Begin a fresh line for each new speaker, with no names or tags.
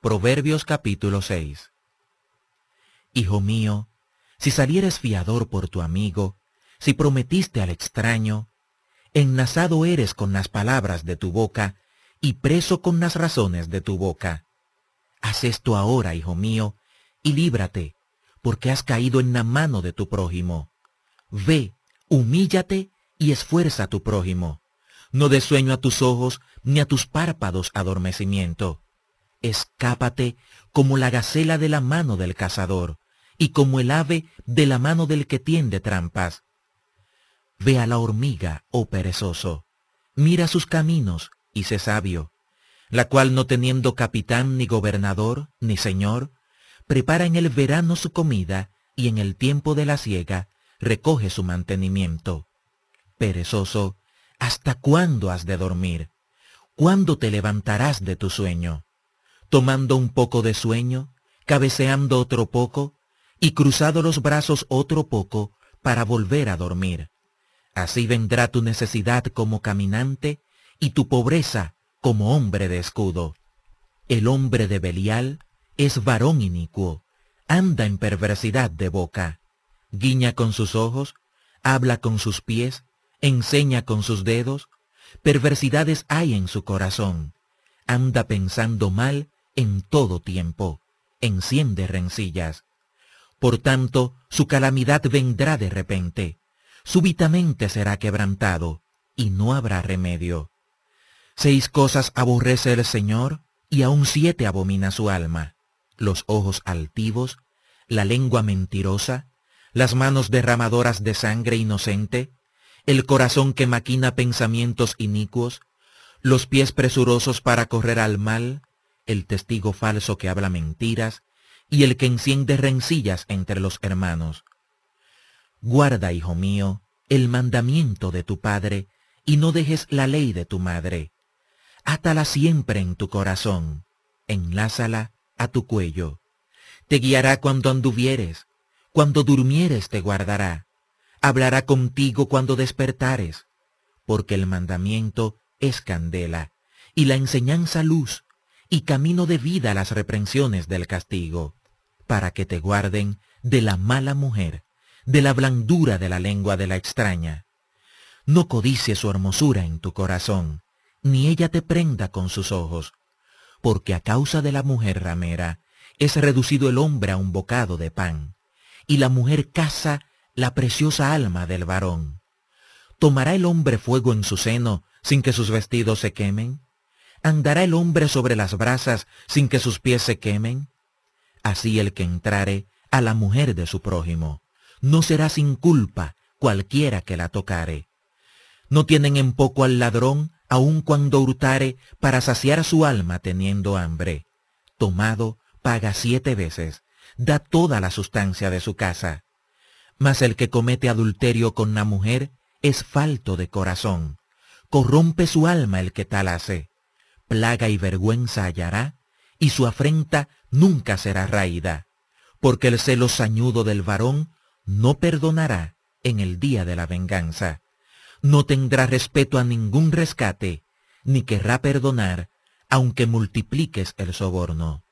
Proverbios capítulo 6. Hijo mío, si salieres fiador por tu amigo, si prometiste al extraño, enlazado eres con las palabras de tu boca y preso con las razones de tu boca. Haz esto ahora, hijo mío, y líbrate, porque has caído en la mano de tu prójimo. Ve, humíllate y esfuerza a tu prójimo. No des sueño a tus ojos, ni a tus párpados adormecimiento. Escápate como la gacela de la mano del cazador, y como el ave de la mano del que tiende trampas. Ve a la hormiga, oh perezoso, mira sus caminos y sé sabio, la cual no teniendo capitán ni gobernador ni señor, prepara en el verano su comida y en el tiempo de la siega recoge su mantenimiento. Perezoso, ¿hasta cuándo has de dormir? ¿Cuándo te levantarás de tu sueño? Tomando un poco de sueño, cabeceando otro poco, y cruzado los brazos otro poco para volver a dormir. Así vendrá tu necesidad como caminante y tu pobreza como hombre de escudo. El hombre de Belial es varón inicuo, anda en perversidad de boca. Guiña con sus ojos, habla con sus pies, enseña con sus dedos. Perversidades hay en su corazón. Anda pensando mal en todo tiempo. Enciende rencillas. Por tanto, su calamidad vendrá de repente. Súbitamente será quebrantado, y no habrá remedio. 6 cosas aborrece el Señor, y aun 7 abomina su alma: los ojos altivos, la lengua mentirosa, las manos derramadoras de sangre inocente, el corazón que maquina pensamientos inicuos, los pies presurosos para correr al mal, el testigo falso que habla mentiras, y el que enciende rencillas entre los hermanos. Guarda, hijo mío, el mandamiento de tu padre, y no dejes la ley de tu madre. Átala siempre en tu corazón, enlázala a tu cuello. Te guiará cuando anduvieres, cuando durmieres te guardará. Hablará contigo cuando despertares, porque el mandamiento es candela, y la enseñanza luz, y camino de vida las reprensiones del castigo, para que te guarden de la mala mujer, de la blandura de la lengua de la extraña. No codicies su hermosura en tu corazón, ni ella te prenda con sus ojos, porque a causa de la mujer ramera es reducido el hombre a un bocado de pan, y la mujer caza la preciosa alma del varón. ¿Tomará el hombre fuego en su seno sin que sus vestidos se quemen? ¿Andará el hombre sobre las brasas sin que sus pies se quemen? Así el que entrare a la mujer de su prójimo, no será sin culpa cualquiera que la tocare. No tienen en poco al ladrón, aun cuando hurtare, para saciar su alma teniendo hambre. Tomado, paga 7 veces, da toda la sustancia de su casa. Mas el que comete adulterio con la mujer es falto de corazón. Corrompe su alma el que tal hace. Plaga y vergüenza hallará, y su afrenta nunca será raída. Porque el celo sañudo del varón no perdonará en el día de la venganza. No tendrá respeto a ningún rescate, ni querrá perdonar, aunque multipliques el soborno.